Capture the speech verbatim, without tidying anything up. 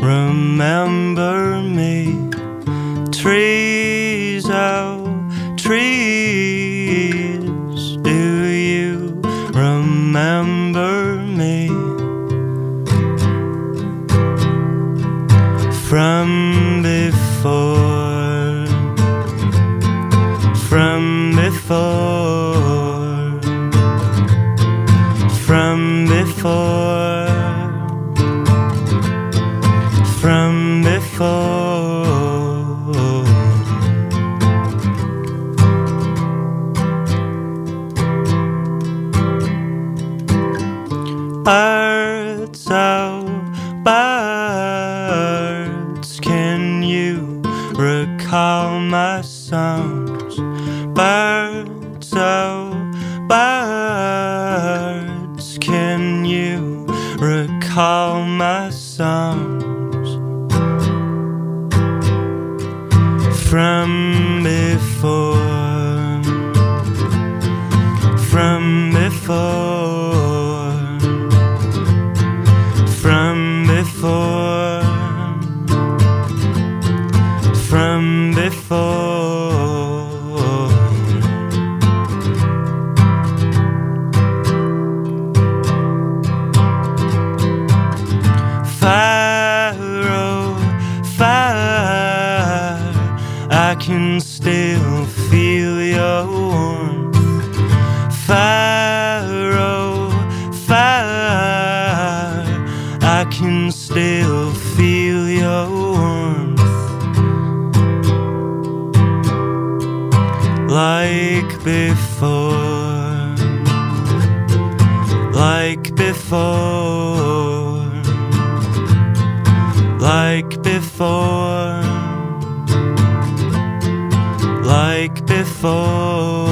remember me? Trees, oh, trees, do you remember me? From before, from before, from before, from before. Birds, oh, birds, can you recall my songs? Birds, oh, birds, can you recall my songs? From before, from before, from before, from before. Fire, oh, fire, I can still feel your warmth. Fire, oh, fire, I can still feel your warmth. Like before, like before, like before, like before.